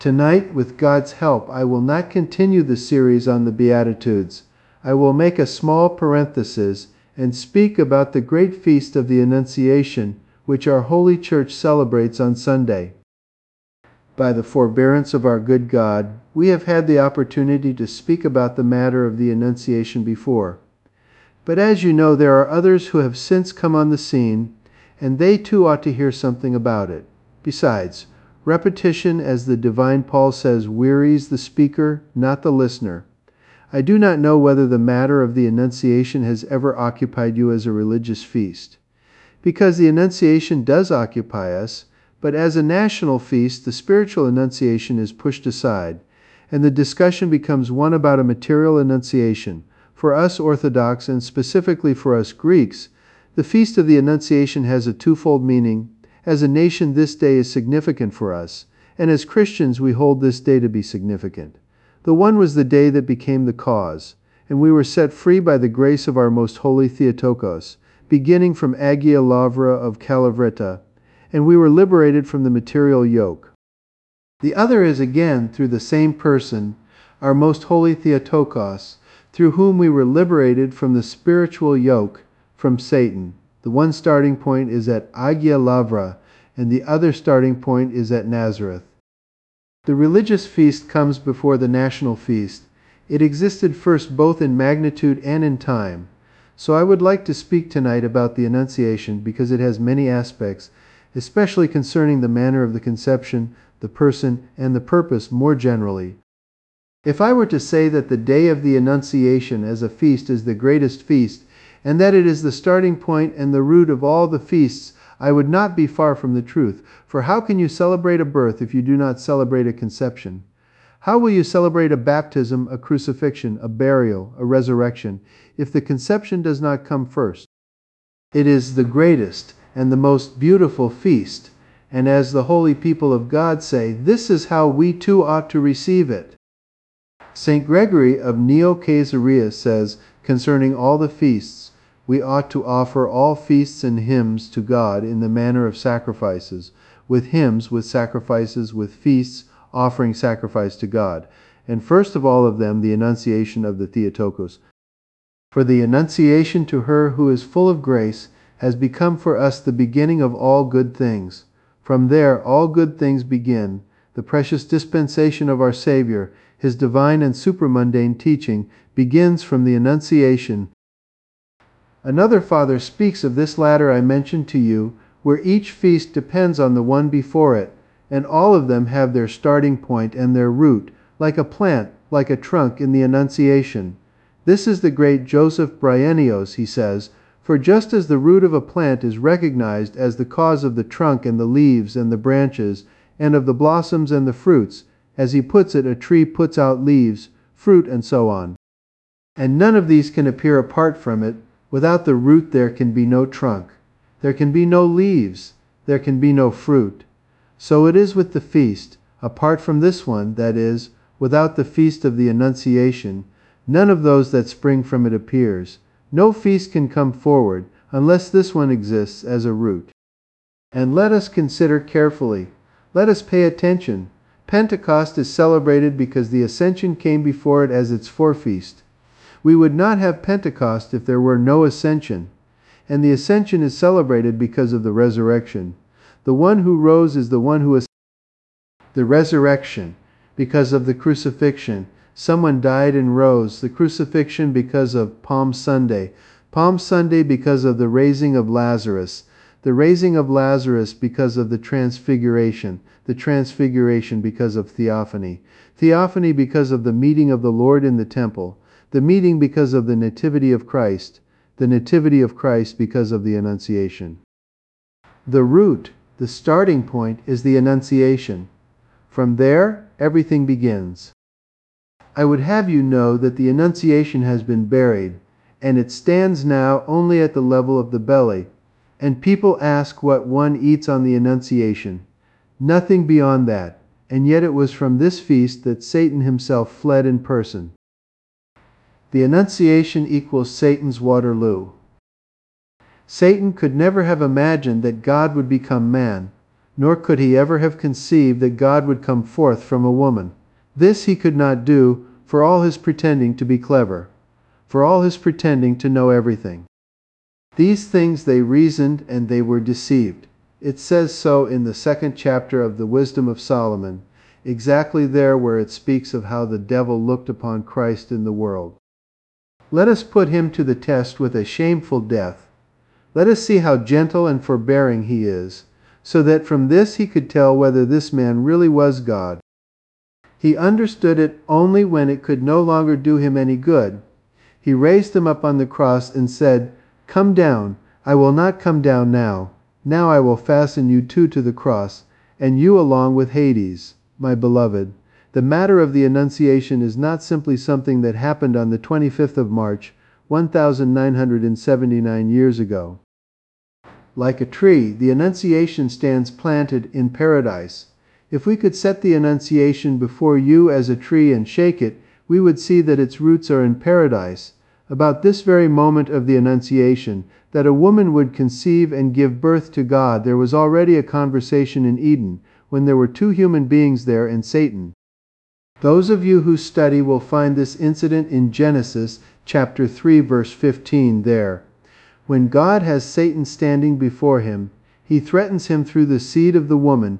Tonight, with God's help, I will not continue the series on the Beatitudes. I will make a small parenthesis and speak about the great feast of the Annunciation, which our Holy Church celebrates on Sunday. By the forbearance of our good God, we have had the opportunity to speak about the matter of the Annunciation before. But as you know, there are others who have since come on the scene, and they too ought to hear something about it. Besides, repetition, as the divine Paul says, wearies the speaker, not the listener. I do not know whether the matter of the Annunciation has ever occupied you as a religious feast. Because the Annunciation does occupy us, but as a national feast, the spiritual Annunciation is pushed aside, and the discussion becomes one about a material Annunciation. For us Orthodox, and specifically for us Greeks, the Feast of the Annunciation has a twofold meaning. As a nation, this day is significant for us, and as Christians, we hold this day to be significant. The one was the day that became the cause, and we were set free by the grace of our most holy Theotokos, beginning from Agia Lavra of Kalavrita, and we were liberated from the material yoke. The other is again through the same person, our most holy Theotokos, through whom we were liberated from the spiritual yoke, from Satan. The one starting point is at Agia Lavra, and the other starting point is at Nazareth. The religious feast comes before the national feast. It existed first both in magnitude and in time. So I would like to speak tonight about the Annunciation because it has many aspects, especially concerning the manner of the conception, the person, and the purpose more generally. If I were to say that the day of the Annunciation as a feast is the greatest feast, and that it is the starting point and the root of all the feasts, I would not be far from the truth. For how can you celebrate a birth if you do not celebrate a conception? How will you celebrate a baptism, a crucifixion, a burial, a resurrection, if the conception does not come first? It is the greatest and the most beautiful feast, and as the holy people of God say, this is how we too ought to receive it. St. Gregory of Neo-Caesarea says, concerning all the feasts, we ought to offer all feasts and hymns to God in the manner of sacrifices, with hymns, with sacrifices, with feasts, offering sacrifice to God, and first of all of them the Annunciation of the Theotokos. For the Annunciation to her who is full of grace has become for us the beginning of all good things. From there all good things begin. The precious dispensation of our Savior, His divine and supramundane teaching, begins from the Annunciation. Another father speaks of this ladder I mentioned to you, where each feast depends on the one before it, and all of them have their starting point and their root, like a plant, like a trunk in the Annunciation. This is the great Joseph Bryennios, he says, for just as the root of a plant is recognized as the cause of the trunk and the leaves and the branches, and of the blossoms and the fruits, as he puts it, a tree puts out leaves, fruit, and so on. And none of these can appear apart from it. Without the root there can be no trunk. There can be no leaves. There can be no fruit. So it is with the feast. Apart from this one, that is, without the feast of the Annunciation, none of those that spring from it appears. No feast can come forward unless this one exists as a root. And let us consider carefully. Let us pay attention. Pentecost is celebrated because the Ascension came before it as its forefeast. We would not have Pentecost if there were no Ascension, and the Ascension is celebrated because of the resurrection. The one who rose is the one who ascended. The resurrection, because of the crucifixion. Someone died and rose. The crucifixion because of Palm Sunday. Palm Sunday because of the raising of Lazarus. The raising of Lazarus because of the Transfiguration. The Transfiguration because of Theophany. Theophany because of the meeting of the Lord in the temple. The meeting because of the Nativity of Christ, the Nativity of Christ because of the Annunciation. The root, the starting point, is the Annunciation. From there, everything begins. I would have you know that the Annunciation has been buried, and it stands now only at the level of the belly, and people ask what one eats on the Annunciation. Nothing beyond that, and yet it was from this feast that Satan himself fled in person. The Annunciation equals Satan's Waterloo. Satan could never have imagined that God would become man. nor could he ever have conceived that God would come forth from a woman. This he could not do, for all his pretending to be clever, for all his pretending to know everything. These things they reasoned, and they were deceived. It says so in the 2nd chapter of the Wisdom of Solomon, exactly there where it speaks of how the devil looked upon Christ in the world. Let us put him to the test with a shameful death. Let us see how gentle and forbearing he is, so that from this he could tell whether this man really was God. He understood it only when it could no longer do him any good. He raised him up on the cross and said, "Come down. I will not come down now. Now I will fasten you too to the cross, and you along with Hades, my beloved." The matter of the Annunciation is not simply something that happened on the 25th of March, 1979 years ago. Like a tree, the Annunciation stands planted in paradise. If we could set the Annunciation before you as a tree and shake it, we would see that its roots are in paradise. About this very moment of the Annunciation, that a woman would conceive and give birth to God, there was already a conversation in Eden, when there were two human beings there and Satan. Those of you who study will find this incident in Genesis chapter 3 verse 15 there. When God has Satan standing before him, he threatens him through the seed of the woman.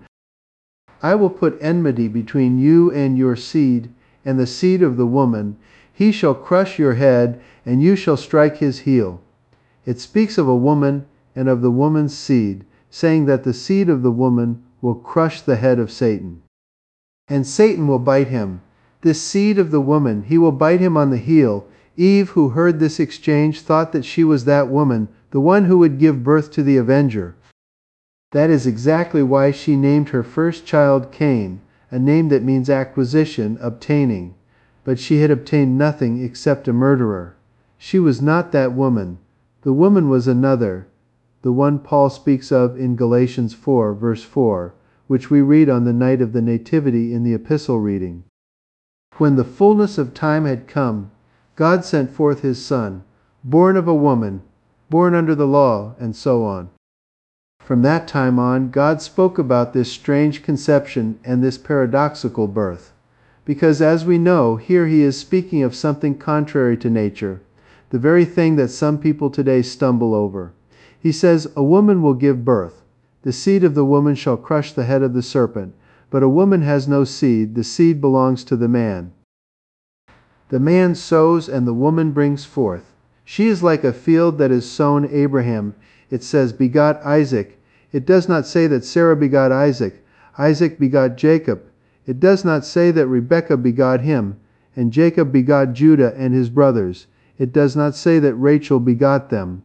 "I will put enmity between you and your seed, and the seed of the woman. He shall crush your head, and you shall strike his heel." It speaks of a woman and of the woman's seed, saying that the seed of the woman will crush the head of Satan. And Satan will bite him. This seed of the woman, he will bite him on the heel. Eve, who heard this exchange, thought that she was that woman, the one who would give birth to the avenger. That is exactly why she named her first child Cain, a name that means acquisition, obtaining. But she had obtained nothing except a murderer. She was not that woman. The woman was another, the one Paul speaks of in Galatians 4, verse 4, which we read on the night of the Nativity in the epistle reading. When the fullness of time had come, God sent forth his Son, born of a woman, born under the law, and so on. From that time on, God spoke about this strange conception and this paradoxical birth. Because as we know, here he is speaking of something contrary to nature, the very thing that some people today stumble over. He says, "A woman will give birth. The seed of the woman shall crush the head of the serpent. But a woman has no seed. The seed belongs to the man. The man sows and the woman brings forth. She is like a field that is sown. Abraham, it says, begot Isaac. It does not say that Sarah begot Isaac. Isaac begot Jacob. It does not say that Rebekah begot him, and Jacob begot Judah and his brothers. It does not say that Rachel begot them."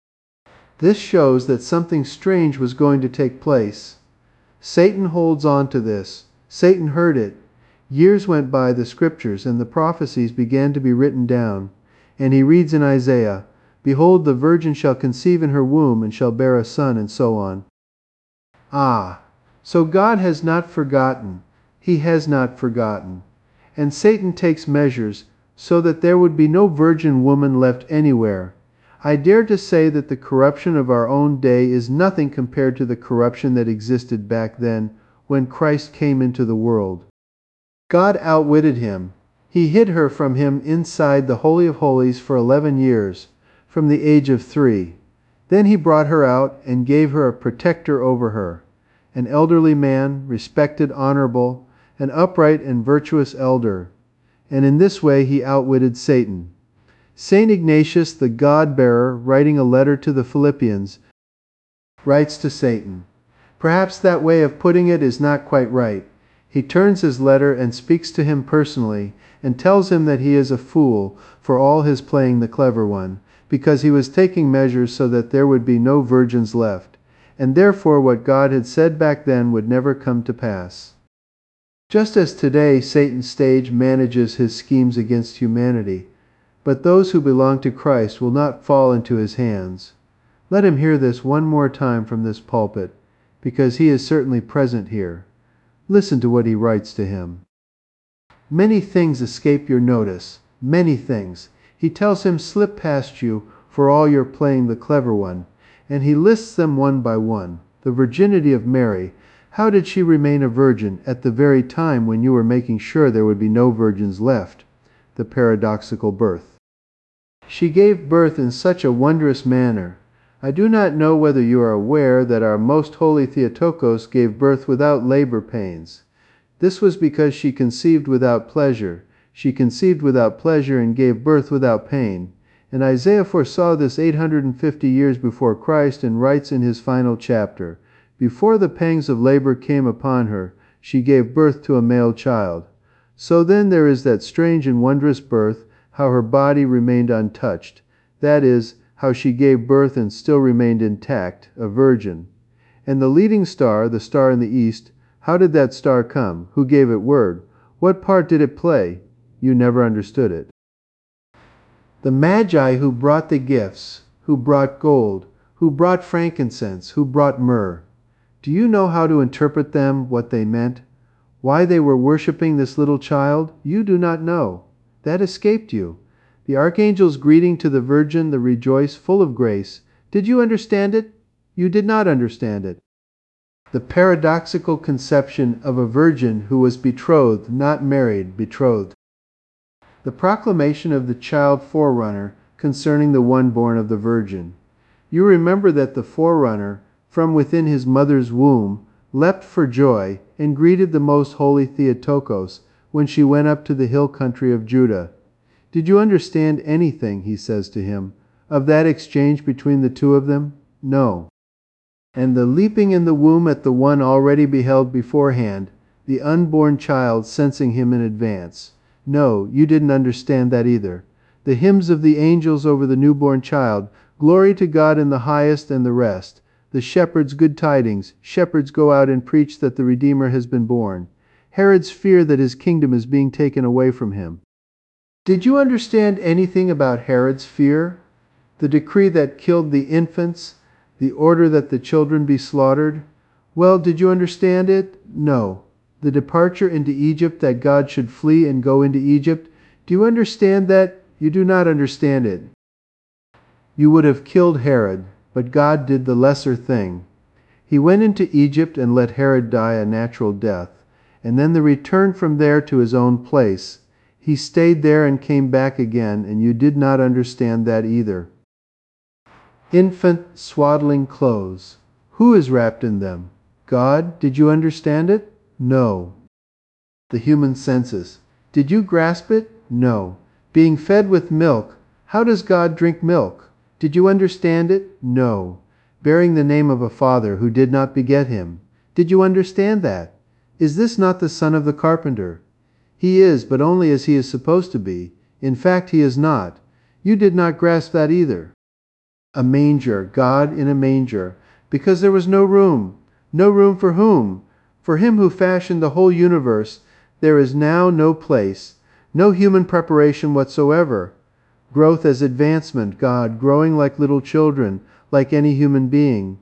This shows that something strange was going to take place. Satan holds on to this. Satan heard it. Years went by the scriptures, and the prophecies began to be written down. And he reads in Isaiah, "Behold, the virgin shall conceive in her womb, and shall bear a son," and so on. So God has not forgotten. He has not forgotten. And Satan takes measures so that there would be no virgin woman left anywhere. I dare to say that the corruption of our own day is nothing compared to the corruption that existed back then when Christ came into the world. God outwitted him. He hid her from him inside the Holy of Holies for 11 years, from the age of 3. Then he brought her out and gave her a protector over her, an elderly man, respected, honorable, an upright and virtuous elder. And in this way he outwitted Satan. St. Ignatius, the God-bearer, writing a letter to the Philippians, writes to Satan. Perhaps that way of putting it is not quite right. He turns his letter and speaks to him personally, and tells him that he is a fool for all his playing the clever one, because he was taking measures so that there would be no virgins left, and therefore what God had said back then would never come to pass. Just as today Satan's stage manages his schemes against humanity, but those who belong to Christ will not fall into his hands. Let him hear this one more time from this pulpit, because he is certainly present here. Listen to what he writes to him. Many things escape your notice, many things. He tells him slip past you for all your playing the clever one, and he lists them one by one. The virginity of Mary, How did she remain a virgin at the very time when you were making sure there would be no virgins left? The paradoxical birth. She gave birth in such a wondrous manner. I do not know whether you are aware that our most holy Theotokos gave birth without labor pains. This was because she conceived without pleasure. She conceived without pleasure and gave birth without pain. And Isaiah foresaw this 850 years before Christ and writes in his final chapter, "Before the pangs of labor came upon her, she gave birth to a male child." So then there is that strange and wondrous birth, how her body remained untouched. That is, how she gave birth and still remained intact, a virgin. And the leading star, the star in the east, how did that star come? Who gave it word? What part did it play? You never understood it. The Magi who brought the gifts, who brought gold, who brought frankincense, who brought myrrh. Do you know how to interpret them, what they meant? Why they were worshiping this little child? You do not know. That escaped you. The archangel's greeting to the Virgin, the Rejoice, full of grace. Did you understand it? You did not understand it. The paradoxical conception of a virgin who was betrothed, not married, betrothed. The proclamation of the child forerunner concerning the one born of the Virgin. You remember that the forerunner, from within his mother's womb, leapt for joy and greeted the most holy Theotokos when she went up to the hill country of Judah. Did you understand anything, he says to him, of that exchange between the two of them? No. And the leaping in the womb at the one already beheld beforehand, the unborn child sensing him in advance. No, you didn't understand that either. The hymns of the angels over the newborn child, glory to God in the highest and the rest. The shepherds' good tidings, shepherds go out and preach that the Redeemer has been born. Herod's fear that his kingdom is being taken away from him. Did you understand anything about Herod's fear? The decree that killed the infants, the order that the children be slaughtered? Well, did you understand it? No. The departure into Egypt, that God should flee and go into Egypt. Do you understand that? You do not understand it. You would have killed Herod, but God did the lesser thing. He went into Egypt and let Herod die a natural death, and then the return from there to his own place. He stayed there and came back again, and you did not understand that either. Infant swaddling clothes. Who is wrapped in them? God? Did you understand it? No. The human senses. Did you grasp it? No. Being fed with milk. How does God drink milk? Did you understand it? No. Bearing the name of a father who did not beget him. Did you understand that? Is this not the son of the carpenter? He is, but only as he is supposed to be. In fact, he is not. You did not grasp that either. A manger, God in a manger, because there was no room. No room for whom? For him who fashioned the whole universe, there is now no place, no human preparation whatsoever. Growth as advancement, God, growing like little children, like any human being.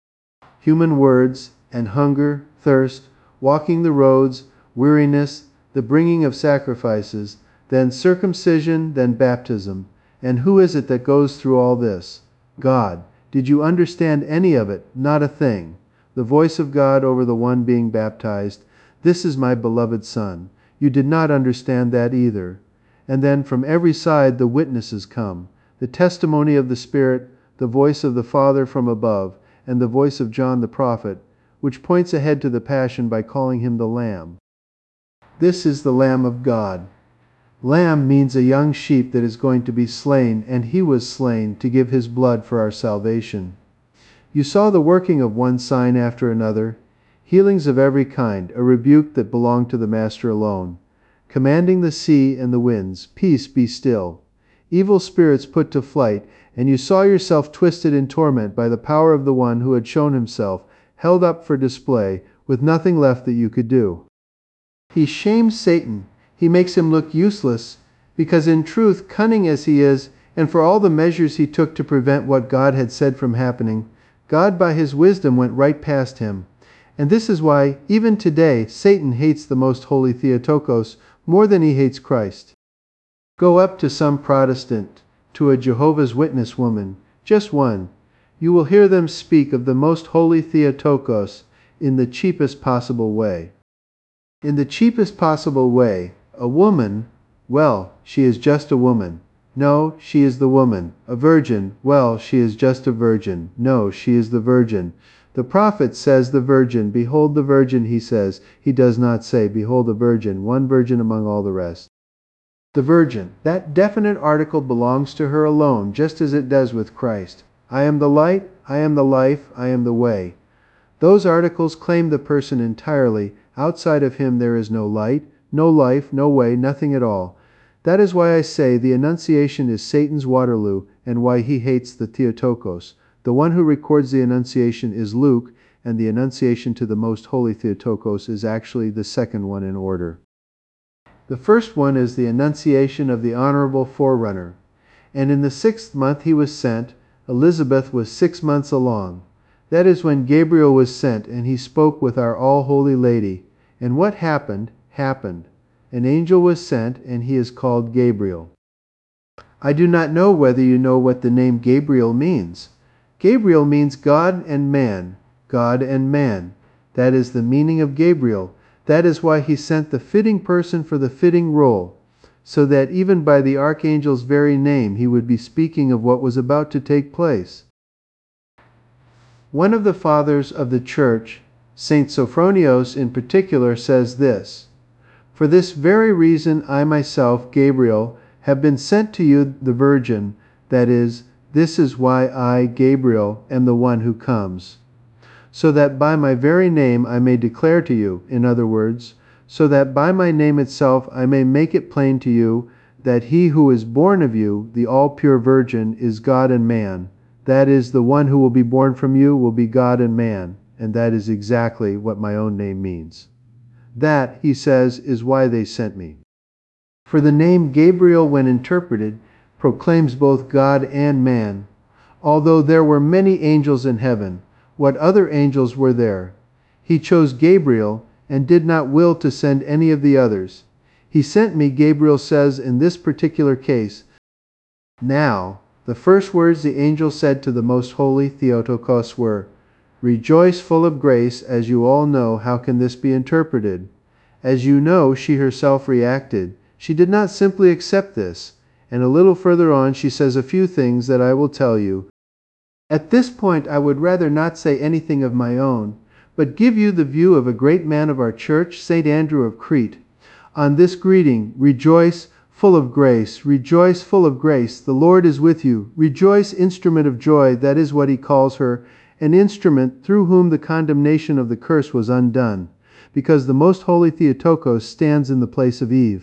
Human words, and hunger, thirst, walking the roads, weariness, the bringing of sacrifices, then circumcision, then baptism. And who is it that goes through all this? God. Did you understand any of it? Not a thing. The voice of God over the one being baptized. This is my beloved Son. You did not understand that either. And then from every side the witnesses come. The testimony of the Spirit, the voice of the Father from above, and the voice of John the prophet, which points ahead to the Passion by calling him the Lamb. This is the Lamb of God. Lamb means a young sheep that is going to be slain, and he was slain to give his blood for our salvation. You saw the working of one sign after another, healings of every kind, a rebuke that belonged to the Master alone, commanding the sea and the winds, peace, be still. Evil spirits put to flight, and you saw yourself twisted in torment by the power of the one who had shown himself, held up for display, with nothing left that you could do. He shames Satan. He makes him look useless, because in truth, cunning as he is, and for all the measures he took to prevent what God had said from happening, God by his wisdom went right past him. And this is why, even today, Satan hates the most holy Theotokos more than he hates Christ. Go up to some Protestant, to a Jehovah's Witness woman, just one. You will hear them speak of the most holy Theotokos, in the cheapest possible way. In the cheapest possible way, a woman, well, she is just a woman. No, she is the woman. A virgin, well, she is just a virgin. No, she is the virgin. The prophet says the virgin, behold the virgin, he says. He does not say, behold the virgin, one virgin among all the rest. The virgin, that definite article belongs to her alone, just as it does with Christ. I am the light, I am the life, I am the way. Those articles claim the person entirely. Outside of him there is no light, no life, no way, nothing at all. That is why I say the Annunciation is Satan's Waterloo, and why he hates the Theotokos. The one who records the Annunciation is Luke, and the Annunciation to the Most Holy Theotokos is actually the second one in order. The first one is the Annunciation of the Honorable Forerunner. And in the 6th month he was sent. Elizabeth was 6 months along. That is when Gabriel was sent, and he spoke with our all-holy Lady. And what happened, happened. An angel was sent, and he is called Gabriel. I do not know whether you know what the name Gabriel means. Gabriel means God and man, God and man. That is the meaning of Gabriel. That is why he sent the fitting person for the fitting role, so that even by the archangel's very name he would be speaking of what was about to take place. One of the fathers of the Church, Saint Sophronios in particular, says this: "For this very reason I myself, Gabriel, have been sent to you, the Virgin, that is, this is why I, Gabriel, am the one who comes. So that by my very name I may declare to you, in other words, so that by my name itself I may make it plain to you that he who is born of you, the all-pure Virgin, is God and man. That is, the one who will be born from you will be God and man, and that is exactly what my own name means. That, he says, is why they sent me." For the name Gabriel, when interpreted, proclaims both God and man. Although there were many angels in heaven, what other angels were there? He chose Gabriel, and did not will to send any of the others. He sent me, Gabriel says, in this particular case. Now, the first words the angel said to the most holy Theotokos were, "Rejoice, full of grace." As you all know, how can this be interpreted? As you know, she herself reacted. She did not simply accept this, and a little further on she says a few things that I will tell you. At this point I would rather not say anything of my own, but give you the view of a great man of our church, St. Andrew of Crete. On this greeting, "Rejoice, full of grace, rejoice, full of grace, the Lord is with you. Rejoice, instrument of joy," that is what he calls her, an instrument through whom the condemnation of the curse was undone, because the most holy Theotokos stands in the place of Eve.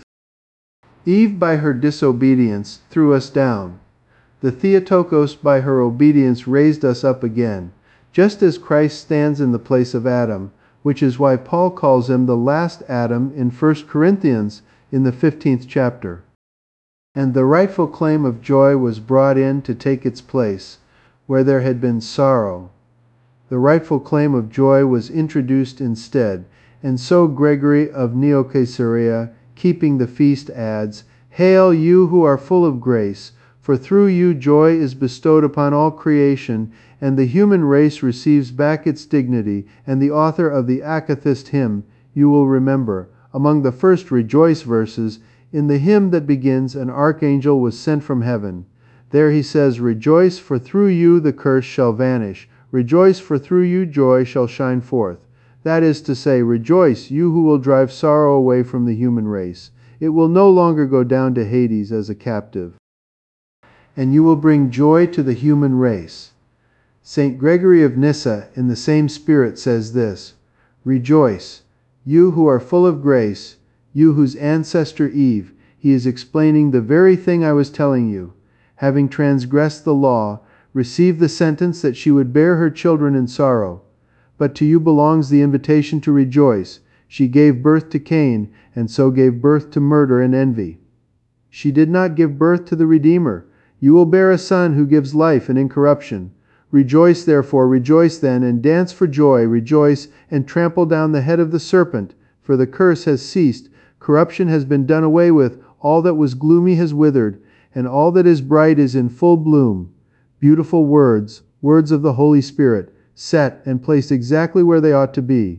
Eve, by her disobedience, threw us down. The Theotokos, by her obedience, raised us up again, just as Christ stands in the place of Adam, which is why Paul calls him the last Adam in 1 Corinthians in the 15th chapter. And the rightful claim of joy was brought in to take its place, where there had been sorrow. The rightful claim of joy was introduced instead, and so Gregory of Neocaesarea, keeping the feast, adds, "Hail, you who are full of grace, for through you joy is bestowed upon all creation, and the human race receives back its dignity." And the author of the Akathist hymn, you will remember, among the first rejoice verses, in the hymn that begins, "An archangel was sent from heaven." There he says, "Rejoice, for through you the curse shall vanish. Rejoice, for through you joy shall shine forth." That is to say, rejoice, you who will drive sorrow away from the human race. It will no longer go down to Hades as a captive. And you will bring joy to the human race. St. Gregory of Nyssa, in the same spirit, says this, "Rejoice, you who are full of grace, you whose ancestor Eve," he is explaining the very thing I was telling you, "having transgressed the law, received the sentence that she would bear her children in sorrow. But to you belongs the invitation to rejoice. She gave birth to Cain, and so gave birth to murder and envy. She did not give birth to the Redeemer. You will bear a son who gives life and incorruption. Rejoice therefore, rejoice then, and dance for joy, rejoice, and trample down the head of the serpent, for the curse has ceased, corruption has been done away with, all that was gloomy has withered, and all that is bright is in full bloom." Beautiful words, words of the Holy Spirit. set, and placed exactly where they ought to be.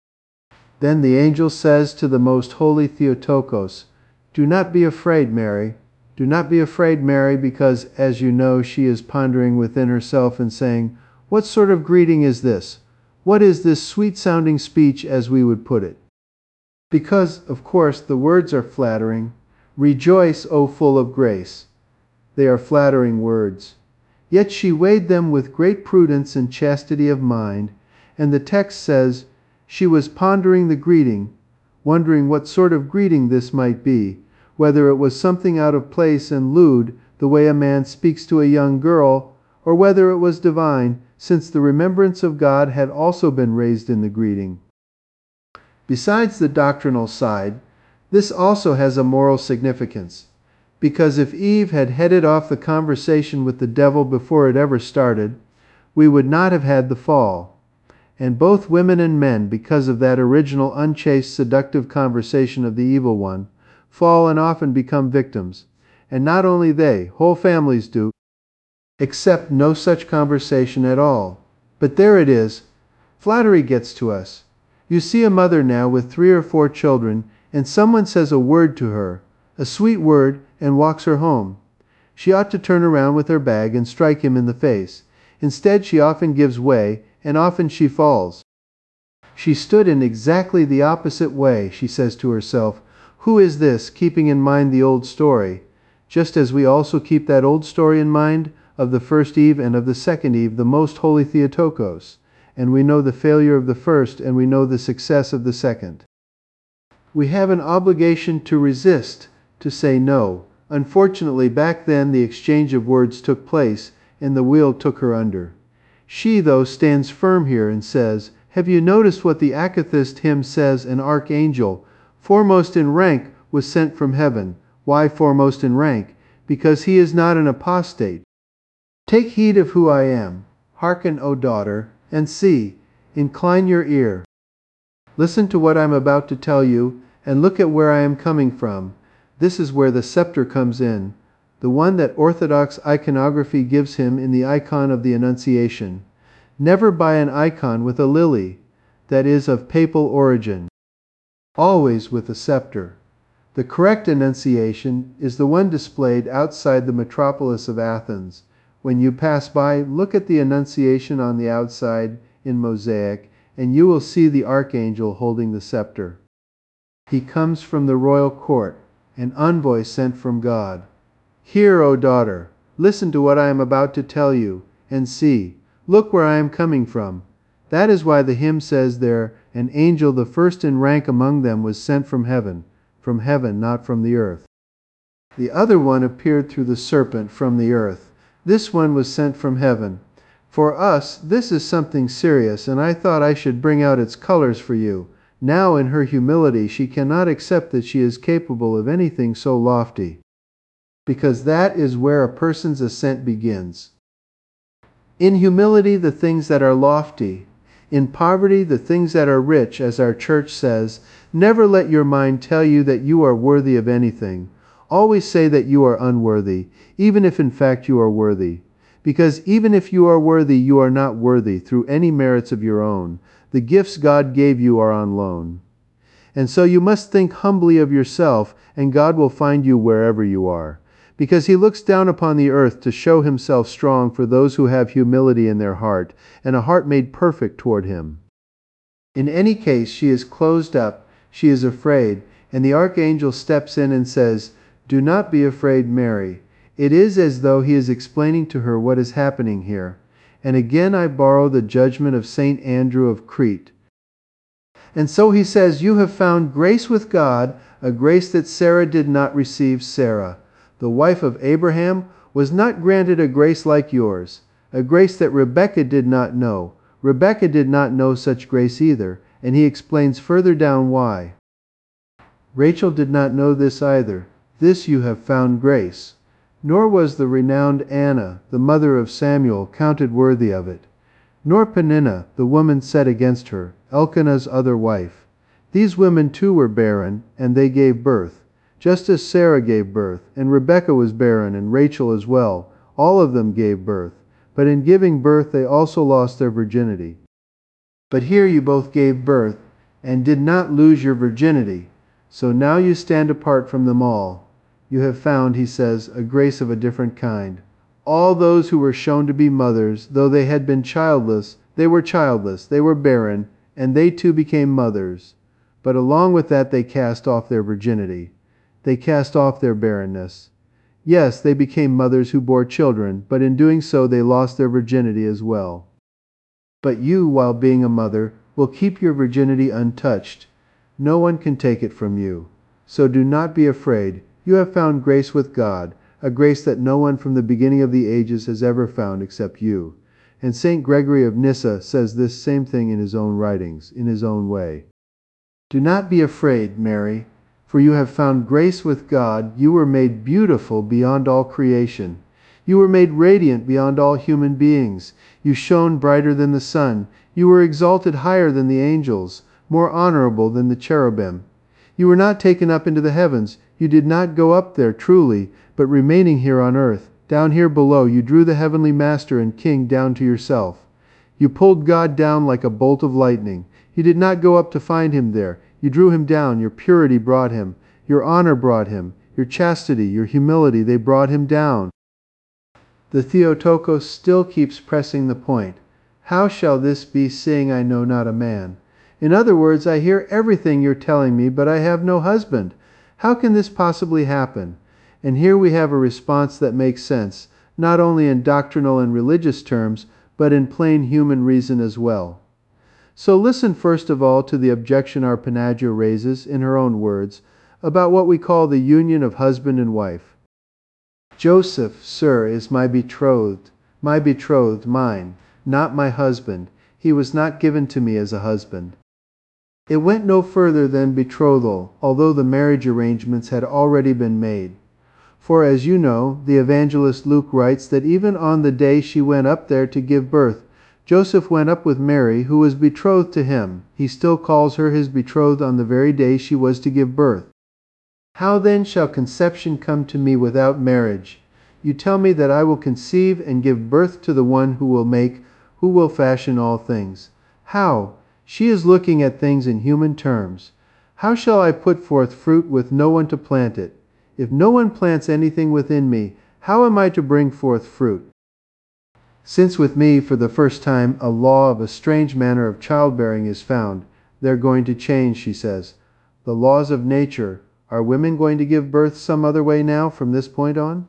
Then the angel says to the most holy Theotokos, "Do not be afraid, Mary. Do not be afraid, Mary, because, as you know, she is pondering within herself and saying, 'What sort of greeting is this? What is this sweet-sounding speech, as we would put it?' Because, of course, the words are flattering. 'Rejoice, O full of grace.' They are flattering words. Yet she weighed them with great prudence and chastity of mind, and the text says, she was pondering the greeting, wondering what sort of greeting this might be, whether it was something out of place and lewd, the way a man speaks to a young girl, or whether it was divine, since the remembrance of God had also been raised in the greeting. Besides the doctrinal side, this also has a moral significance, because if Eve had headed off the conversation with the devil before it ever started, we would not have had the fall. And both women and men, because of that original unchaste seductive conversation of the evil one, fall and often become victims. And not only they, whole families do, accept no such conversation at all. But there it is. Flattery gets to us. You see a mother now with 3 or 4 children, and someone says a word to her, a sweet word, and walks her home. She ought to turn around with her bag and strike him in the face. Instead, she often gives way, and often she falls. She stood in exactly the opposite way, she says to herself. Who is this, keeping in mind the old story? Just as we also keep that old story in mind of the first Eve and of the second Eve, the most holy Theotokos. And we know the failure of the first, and we know the success of the second. We have an obligation to resist, to say no. Unfortunately, back then the exchange of words took place, and the wheel took her under. She, though, stands firm here and says, have you noticed what the Akathist hymn says, an archangel, foremost in rank, was sent from heaven? Why foremost in rank? Because he is not an apostate. Take heed of who I am. Hearken, O daughter, and see. Incline your ear. Listen to what I am about to tell you, and look at where I am coming from. This is where the scepter comes in, the one that Orthodox iconography gives him in the icon of the Annunciation. Never by an icon with a lily, that is of papal origin. Always with a scepter. The correct Annunciation is the one displayed outside the metropolis of Athens. When you pass by, look at the Annunciation on the outside in mosaic, and you will see the archangel holding the scepter. He comes from the royal court, an envoy sent from God. Hear, O daughter, listen to what I am about to tell you, and see, look where I am coming from. That is why the hymn says there, an angel the first in rank among them was sent from heaven, not from the earth. The other one appeared through the serpent from the earth. This one was sent from heaven. For us, this is something serious, and I thought I should bring out its colors for you. Now, in her humility, she cannot accept that she is capable of anything so lofty, because that is where a person's ascent begins. In humility, the things that are lofty. In poverty, the things that are rich, as our church says. Never let your mind tell you that you are worthy of anything. Always say that you are unworthy, even if in fact you are worthy. Because even if you are worthy, you are not worthy through any merits of your own. The gifts God gave you are on loan. And so you must think humbly of yourself, and God will find you wherever you are. Because He looks down upon the earth to show Himself strong for those who have humility in their heart, and a heart made perfect toward Him. In any case, she is closed up, she is afraid, and the archangel steps in and says, do not be afraid, Mary. It is as though he is explaining to her what is happening here. And again I borrow the judgment of St. Andrew of Crete. And so he says, you have found grace with God, a grace that Sarah did not receive. Sarah, the wife of Abraham, was not granted a grace like yours, a grace that Rebekah did not know. Rebekah did not know such grace either, and he explains further down why. Rachel did not know this either. This you have found grace. Nor was the renowned Anna, the mother of Samuel, counted worthy of it. Nor Peninnah, the woman set against her, Elkanah's other wife. These women too were barren, and they gave birth, just as Sarah gave birth, and Rebekah was barren, and Rachel as well. All of them gave birth. but in giving birth they also lost their virginity. But here you both gave birth, and did not lose your virginity, so now you stand apart from them all. You have found, he says, a grace of a different kind. All those who were shown to be mothers, though they had been childless, they were barren, and they too became mothers. But along with that they cast off their virginity. They cast off their barrenness. Yes, they became mothers who bore children, but in doing so they lost their virginity as well. But you, while being a mother, will keep your virginity untouched. No one can take it from you. So do not be afraid. You have found grace with God, a grace that no one from the beginning of the ages has ever found except you. And St. Gregory of Nyssa says this same thing in his own writings, in his own way. Do not be afraid, Mary, for you have found grace with God. You were made beautiful beyond all creation. You were made radiant beyond all human beings. You shone brighter than the sun. You were exalted higher than the angels, more honorable than the cherubim. You were not taken up into the heavens. You did not go up there truly, but remaining here on earth, down here below, you drew the heavenly Master and King down to yourself. You pulled God down like a bolt of lightning. You did not go up to find him there. You drew him down. Your purity brought him. Your honor brought him. Your chastity, your humility, they brought him down. The Theotokos still keeps pressing the point. How shall this be, seeing I know not a man? In other words, I hear everything you're telling me, but I have no husband. How can this possibly happen? And here we have a response that makes sense, not only in doctrinal and religious terms, but in plain human reason as well. So listen first of all to the objection our Panagia raises, in her own words, about what we call the union of husband and wife. Joseph, sir, is my betrothed, mine, not my husband. He was not given to me as a husband. It went no further than betrothal, although the marriage arrangements had already been made. For as you know, the evangelist Luke writes that even on the day she went up there to give birth, Joseph went up with Mary, who was betrothed to him. He still calls her his betrothed on the very day she was to give birth. How then shall conception come to me without marriage? You tell me that I will conceive and give birth to the one who will fashion all things. How? She is looking at things in human terms. How shall I put forth fruit with no one to plant it? If no one plants anything within me, how am I to bring forth fruit? Since with me, for the first time, a law of a strange manner of childbearing is found, they're going to change, she says. The laws of nature. Are women going to give birth some other way now from this point on?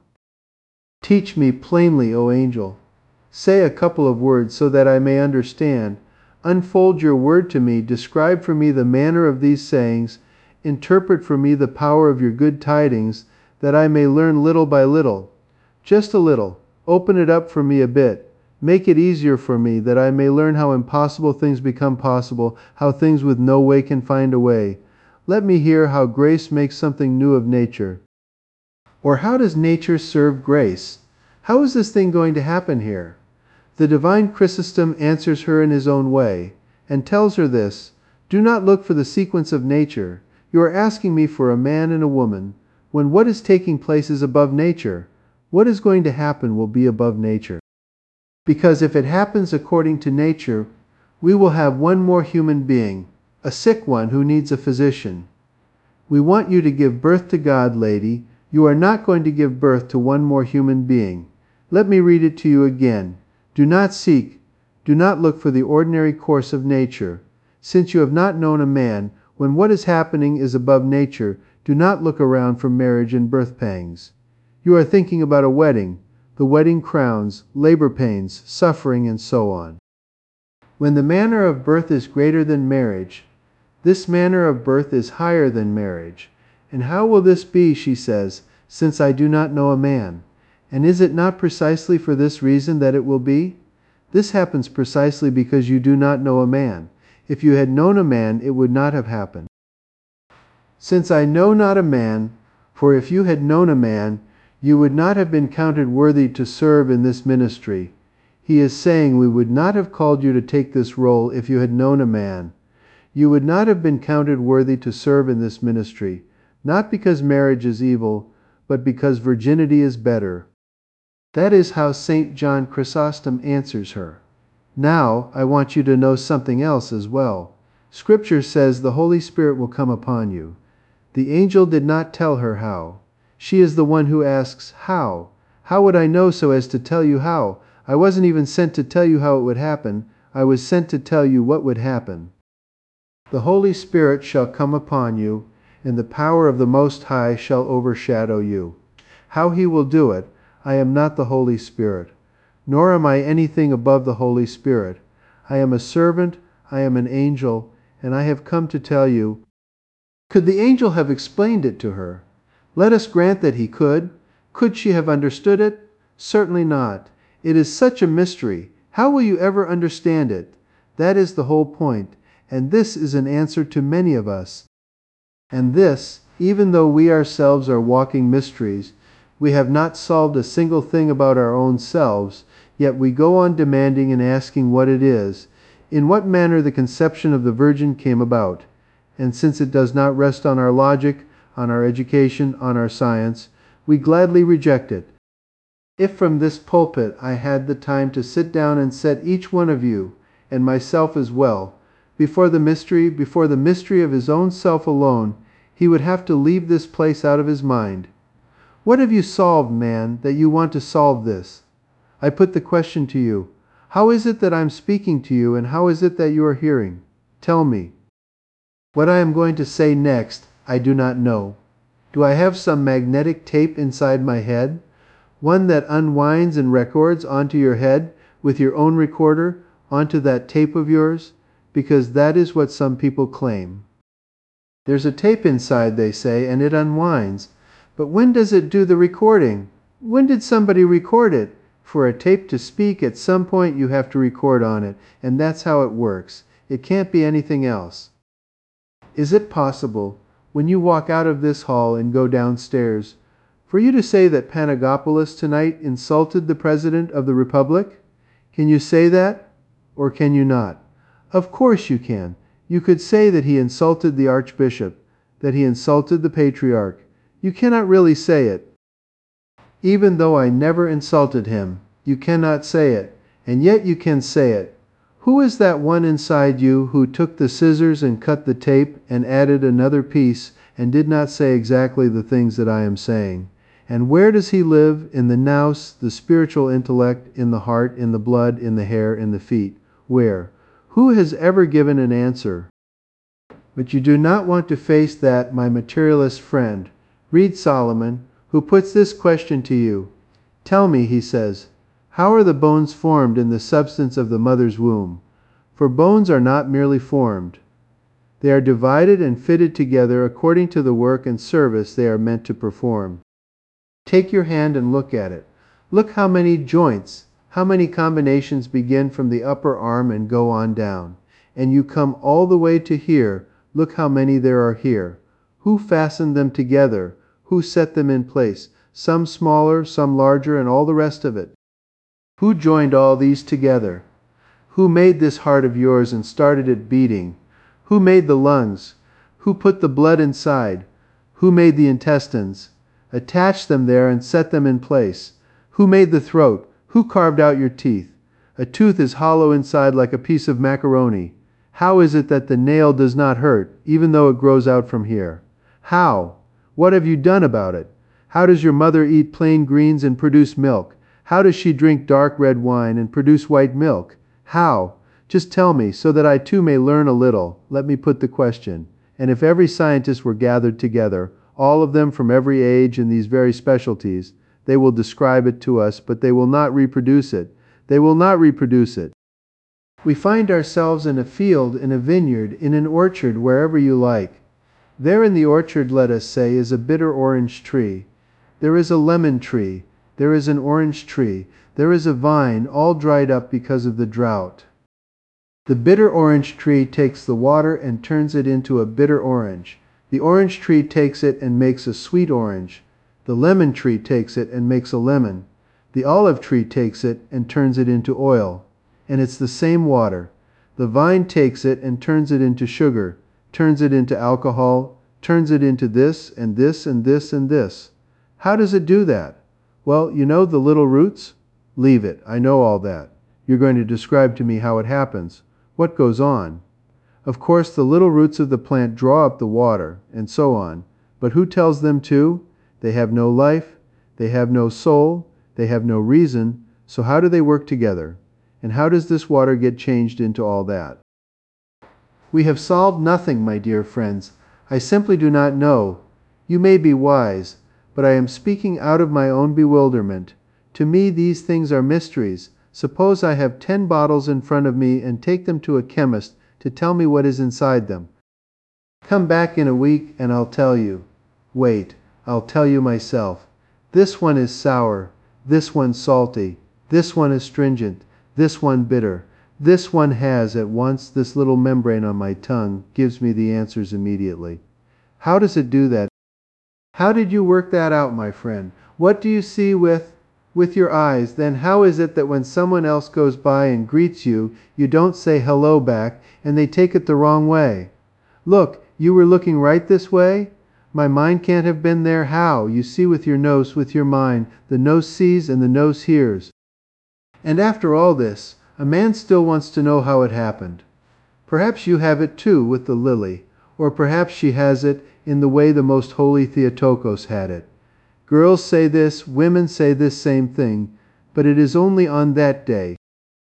Teach me plainly, O angel. Say a couple of words so that I may understand. Unfold your word to me, describe for me the manner of these sayings, interpret for me the power of your good tidings, that I may learn little by little. Just a little. Open it up for me a bit. Make it easier for me, that I may learn how impossible things become possible, how things with no way can find a way. Let me hear how grace makes something new of nature. Or how does nature serve grace? How is this thing going to happen here? The divine Chrysostom answers her in his own way, and tells her this: do not look for the sequence of nature. You are asking me for a man and a woman, when what is taking place is above nature. What is going to happen will be above nature. Because if it happens according to nature, we will have one more human being, a sick one who needs a physician. We want you to give birth to God, lady. You are not going to give birth to one more human being. Let me read it to you again. Do not look for the ordinary course of nature. Since you have not known a man, when what is happening is above nature, do not look around for marriage and birth pangs. You are thinking about a wedding, the wedding crowns, labor pains, suffering, and so on. When the manner of birth is greater than marriage, this manner of birth is higher than marriage. And how will this be, she says, since I do not know a man? And is it not precisely for this reason that it will be? This happens precisely because you do not know a man. If you had known a man, it would not have happened. Since I know not a man, for if you had known a man, you would not have been counted worthy to serve in this ministry. He is saying we would not have called you to take this role if you had known a man. You would not have been counted worthy to serve in this ministry, not because marriage is evil, but because virginity is better. That is how St. John Chrysostom answers her. Now, I want you to know something else as well. Scripture says the Holy Spirit will come upon you. The angel did not tell her how. She is the one who asks, how? How would I know so as to tell you how? I wasn't even sent to tell you how it would happen. I was sent to tell you what would happen. The Holy Spirit shall come upon you, and the power of the Most High shall overshadow you. How he will do it, I am not the Holy Spirit, nor am I anything above the Holy Spirit. I am a servant, I am an angel, and I have come to tell you. Could the angel have explained it to her? Let us grant that he could. Could she have understood it? Certainly not. It is such a mystery. How will you ever understand it? That is the whole point, and this is an answer to many of us. And this, even though we ourselves are walking mysteries, we have not solved a single thing about our own selves, yet we go on demanding and asking what it is, in what manner the conception of the Virgin came about. And since it does not rest on our logic, on our education, on our science, we gladly reject it. If from this pulpit I had the time to sit down and set each one of you, and myself as well, before the mystery of his own self alone, he would have to leave this place out of his mind. What have you solved, man, that you want to solve this? I put the question to you. How is it that I am speaking to you, and how is it that you are hearing? Tell me. What I am going to say next, I do not know. Do I have some magnetic tape inside my head? One that unwinds and records onto your head with your own recorder, onto that tape of yours? Because that is what some people claim. There's a tape inside, they say, and it unwinds. But when does it do the recording? When did somebody record it? For a tape to speak, at some point you have to record on it, and that's how it works. It can't be anything else. Is it possible, when you walk out of this hall and go downstairs, for you to say that Panagopoulos tonight insulted the President of the Republic? Can you say that? Or can you not? Of course you can. You could say that he insulted the Archbishop, that he insulted the Patriarch. You cannot really say it. Even though I never insulted him, you cannot say it, and yet you can say it. Who is that one inside you who took the scissors and cut the tape and added another piece and did not say exactly the things that I am saying? And where does he live? In the nous, the spiritual intellect, in the heart, in the blood, in the hair, in the feet. Where? Who has ever given an answer? But you do not want to face that, my materialist friend. Read Solomon, who puts this question to you. Tell me, he says, how are the bones formed in the substance of the mother's womb? For bones are not merely formed. They are divided and fitted together according to the work and service they are meant to perform. Take your hand and look at it. Look how many joints, how many combinations begin from the upper arm and go on down. And you come all the way to here. Look how many there are here. Who fastened them together? Who set them in place? Some smaller, some larger, and all the rest of it. Who joined all these together? Who made this heart of yours and started it beating? Who made the lungs? Who put the blood inside? Who made the intestines? Attached them there and set them in place. Who made the throat? Who carved out your teeth? A tooth is hollow inside like a piece of macaroni. How is it that the nail does not hurt, even though it grows out from here? How? What have you done about it? How does your mother eat plain greens and produce milk? How does she drink dark red wine and produce white milk? How? Just tell me, so that I too may learn a little. Let me put the question. And if every scientist were gathered together, all of them from every age in these very specialties, they will describe it to us, but they will not reproduce it. They will not reproduce it. We find ourselves in a field, in a vineyard, in an orchard, wherever you like. There in the orchard, let us say, is a bitter orange tree. There is a lemon tree. There is an orange tree. There is a vine, all dried up because of the drought. The bitter orange tree takes the water and turns it into a bitter orange. The orange tree takes it and makes a sweet orange. The lemon tree takes it and makes a lemon. The olive tree takes it and turns it into oil. And it's the same water. The vine takes it and turns it into sugar, turns it into alcohol, turns it into this and this and this and this. How does it do that? Well, you know the little roots? Leave it. I know all that. You're going to describe to me how it happens. What goes on? Of course, the little roots of the plant draw up the water, and so on. But who tells them to? They have no life. They have no soul. They have no reason. So how do they work together? And how does this water get changed into all that? We have solved nothing, my dear friends. I simply do not know. You may be wise, but I am speaking out of my own bewilderment. To me these things are mysteries. Suppose I have 10 bottles in front of me and take them to a chemist to tell me what is inside them. Come back in a week and I'll tell you. Wait, I'll tell you myself. This one is sour, this one salty, this one astringent, this one bitter. This one has at once this little membrane on my tongue gives me the answers immediately. How does it do that? How did you work that out, my friend? What do you see with your eyes? Then how is it that when someone else goes by and greets you, you don't say hello back and they take it the wrong way? Look, you were looking right this way? My mind can't have been there. How? You see with your nose, with your mind. The nose sees and the nose hears. And after all this, a man still wants to know how it happened. Perhaps you have it too with the lily, or perhaps she has it in the way the most holy Theotokos had it. Girls say this, women say this same thing, but it is only on that day.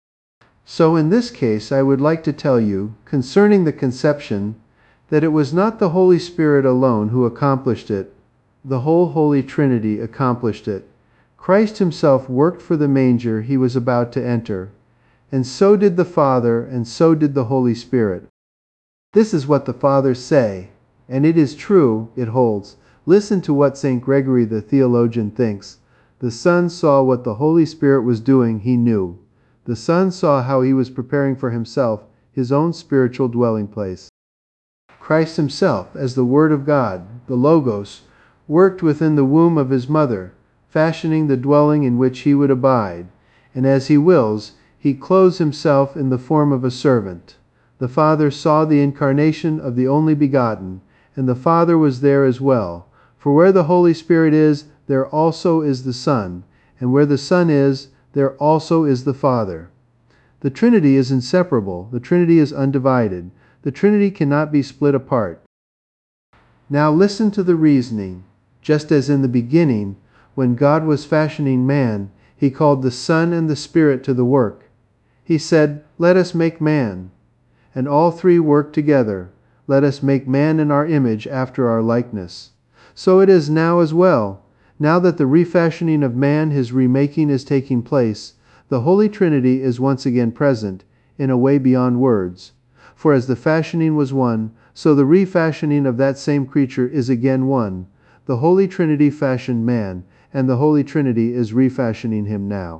So in this case I would like to tell you, concerning the conception, that it was not the Holy Spirit alone who accomplished it. The whole Holy Trinity accomplished it. Christ himself worked for the manger he was about to enter. And so did the Father, and so did the Holy Spirit. This is what the Fathers say, and it is true, it holds. Listen to what St. Gregory the theologian thinks. The Son saw what the Holy Spirit was doing, he knew. The Son saw how he was preparing for himself his own spiritual dwelling place. Christ himself, as the Word of God, the Logos, worked within the womb of his mother, fashioning the dwelling in which he would abide, and as he wills, he clothes himself in the form of a servant. The Father saw the incarnation of the only begotten, and the Father was there as well. For where the Holy Spirit is, there also is the Son, and where the Son is, there also is the Father. The Trinity is inseparable. The Trinity is undivided. The Trinity cannot be split apart. Now listen to the reasoning. Just as in the beginning, when God was fashioning man, he called the Son and the Spirit to the work. He said, "Let us make man." And all three worked together. Let us make man in our image after our likeness. So it is now as well. Now that the refashioning of man, his remaking, is taking place, the Holy Trinity is once again present, in a way beyond words. For as the fashioning was one, so the refashioning of that same creature is again one. The Holy Trinity fashioned man, and the Holy Trinity is refashioning him now.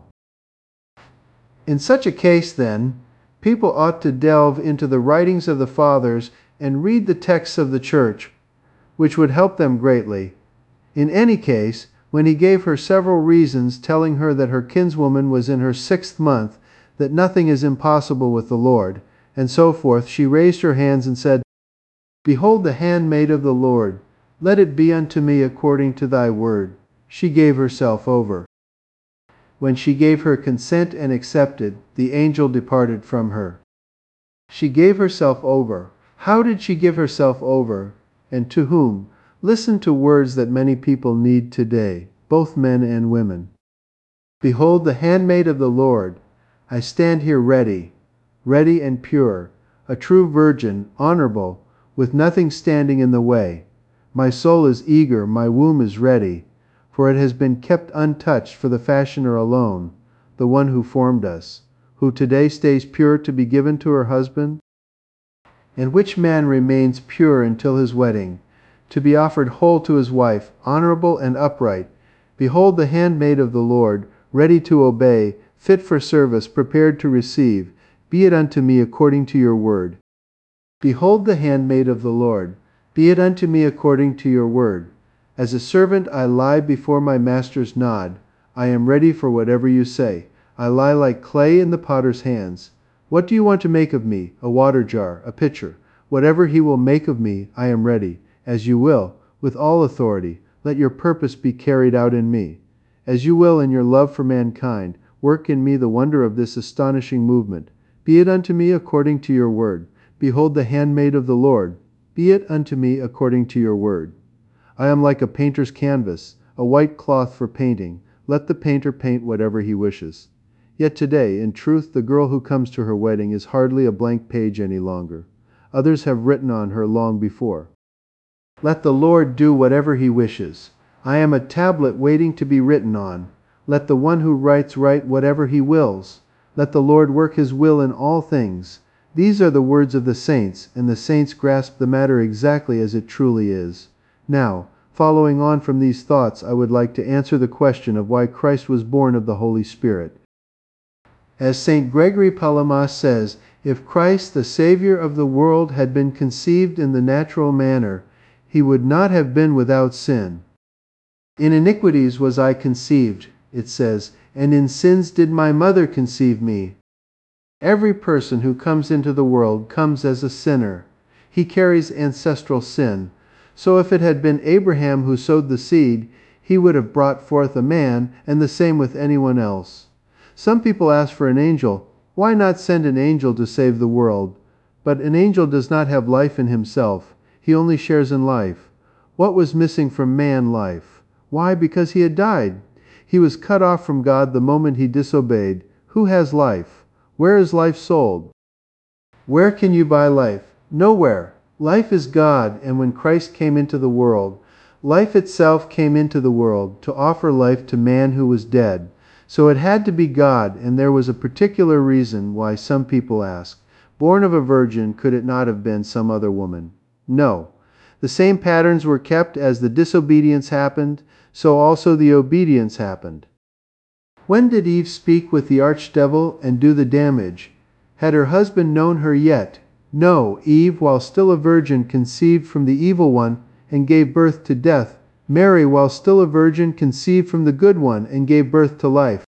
In such a case, then, people ought to delve into the writings of the Fathers and read the texts of the Church, which would help them greatly. In any case, when he gave her several reasons telling her that her kinswoman was in her 6th month, that nothing is impossible with the Lord, and so forth, she raised her hands and said, "Behold the handmaid of the Lord, let it be unto me according to thy word." She gave herself over. When she gave her consent and accepted, the angel departed from her. She gave herself over. How did she give herself over? And to whom? Listen to words that many people need today, both men and women. "Behold the handmaid of the Lord. I stand here ready, ready and pure, a true virgin, honorable, with nothing standing in the way. My soul is eager, my womb is ready, for it has been kept untouched for the fashioner alone, the one who formed us, who today stays pure to be given to her husband. And which man remains pure until his wedding, to be offered whole to his wife, honorable and upright? Behold the handmaid of the Lord, ready to obey, fit for service, prepared to receive. Be it unto me according to your word." Behold the handmaid of the Lord. Be it unto me according to your word. As a servant I lie before my master's nod. I am ready for whatever you say. I lie like clay in the potter's hands. What do you want to make of me? A water jar, a pitcher. Whatever he will make of me, I am ready. As you will, with all authority, let your purpose be carried out in me. As you will in your love for mankind, work in me the wonder of this astonishing movement. Be it unto me according to your word. Behold the handmaid of the Lord. Be it unto me according to your word. I am like a painter's canvas, a white cloth for painting. Let the painter paint whatever he wishes. Yet today, in truth, the girl who comes to her wedding is hardly a blank page any longer. Others have written on her long before. Let the Lord do whatever he wishes. I am a tablet waiting to be written on. Let the one who writes write whatever he wills. Let the Lord work his will in all things. These are the words of the saints, and the saints grasp the matter exactly as it truly is. Now, following on from these thoughts, I would like to answer the question of why Christ was born of the Holy Spirit. As St. Gregory Palamas says, if Christ, the Savior of the world, had been conceived in the natural manner, he would not have been without sin. In iniquities was I conceived, it says, and in sins did my mother conceive me. Every person who comes into the world comes as a sinner. He carries ancestral sin. So if it had been Abraham who sowed the seed, he would have brought forth a man, and the same with anyone else. Some people ask for an angel. Why not send an angel to save the world? But an angel does not have life in himself. He only shares in life. What was missing from man? Life. Why? Because he had died. He was cut off from God the moment he disobeyed. Who has life? Where is life sold? Where can you buy life? Nowhere. Life is God, and when Christ came into the world, life itself came into the world to offer life to man who was dead. So it had to be God, and there was a particular reason why some people ask, born of a virgin, could it not have been some other woman? No. The same patterns were kept as the disobedience happened, so also the obedience happened. When did Eve speak with the archdevil and do the damage? Had her husband known her yet? No, Eve, while still a virgin, conceived from the evil one and gave birth to death. Mary, while still a virgin, conceived from the good one and gave birth to life.